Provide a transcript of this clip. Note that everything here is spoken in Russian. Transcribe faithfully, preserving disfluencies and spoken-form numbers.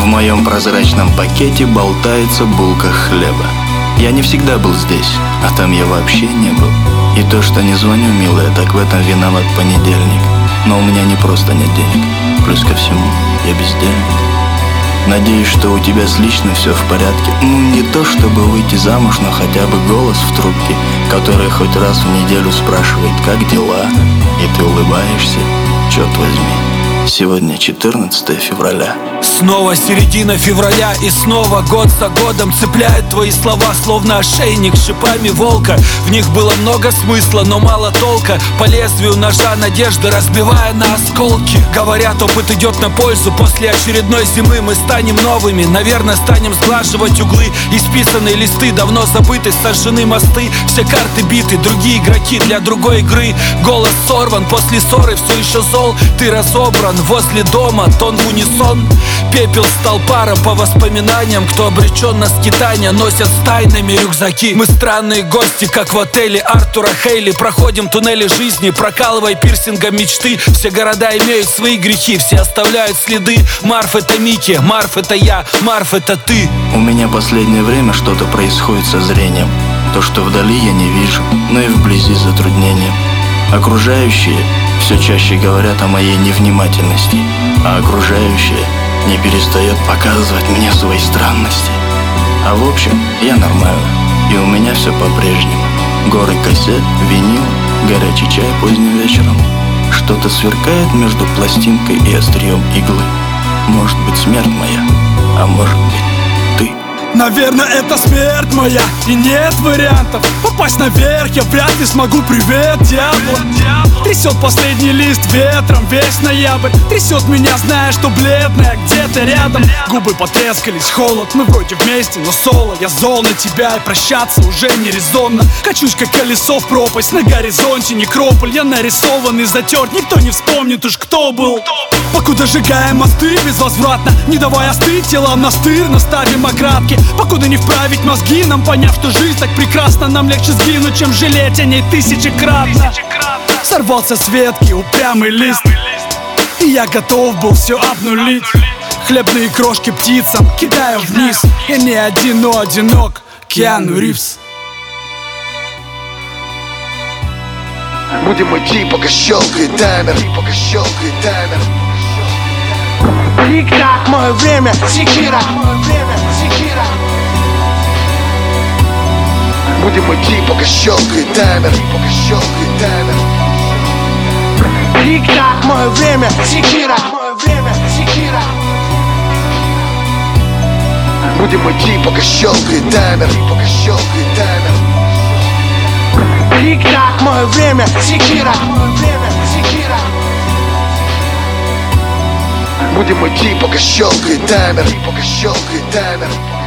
В моем прозрачном пакете болтается булка хлеба. Я не всегда был здесь, а там я вообще не был. И то, что не звоню, милая, так в этом виноват понедельник. Но у меня не просто нет денег, плюс ко всему я бездельник. Надеюсь, что у тебя с личным все в порядке. Ну, не то чтобы выйти замуж, но хотя бы голос в трубке, который хоть раз в неделю спрашивает, как дела, и ты улыбаешься, черт возьми. Сегодня четырнадцатое февраля. Снова середина февраля, и снова год за годом цепляют твои слова, словно ошейник с шипами волка. В них было много смысла, но мало толка. По лезвию ножа надежды разбивая на осколки. Говорят, опыт идет на пользу. После очередной зимы мы станем новыми. Наверное, станем сглаживать углы. Исписанные листы, давно забыты, сожжены мосты. Все карты биты, другие игроки для другой игры. Голос сорван, после ссоры все еще зол. Ты разобран, возле дома тон в унисон. Пепел стал паром по воспоминаниям. Кто обречен на скитания, носят с тайнами рюкзаки. Мы странные гости, как в отеле Артура Хейли. Проходим туннели жизни, прокалывая пирсингом мечты. Все города имеют свои грехи, все оставляют следы. Марф это Микки, Марф это я, Марф это ты. У меня последнее время что-то происходит со зрением. То, что вдали я не вижу, но и вблизи затруднения. Окружающие все чаще говорят о моей невнимательности, а окружающие не перестает показывать мне свои странности. А в общем, я нормально, и у меня все по-прежнему. Горы кассет, винил, горячий чай поздним вечером. Что-то сверкает между пластинкой и острием иглы. Может быть, смерть моя, а может быть, ты. Наверное, это смерть моя, и нет вариантов. Попасть наверх я вряд ли смогу. Привет, дьявол. Трясет последний лист ветром весь ноябрь. Трясет меня, зная, что бледная где-то рядом. Губы потрескались, холод, мы вроде вместе, но соло. Я зол на тебя, и прощаться уже не резонно. Качусь, как колесо в пропасть, на горизонте некрополь. Я нарисован и затерт, никто не вспомнит уж кто был. Покуда сжигаем мосты безвозвратно, не давая остыть телам настырно, ставим оградки. Покуда не вправить мозги нам, поняв, что жизнь так прекрасна, нам легче сгинуть, чем жалеть о ней тысячекратно. Сорвался с ветки упрямый лист, и я готов был все обнулить. Хлебные крошки птицам кидаю вниз. Я не один, но одинок, Киану Ривз. Будем идти, пока щелкает таймер, пока щелкает таймер. Тик-так, мое время, секира, мое время, секира. Будем идти, пока щелкает таймер, пока щелкает таймер. Тик-так, мое время, секира, мое время, секира. Будем идти, пока щелкает таймер, пока щелкает таймер. Тик-так, мое время, секира, мое время, секира. Будем идти, пока щелкает таймер, пока щелкает таймер.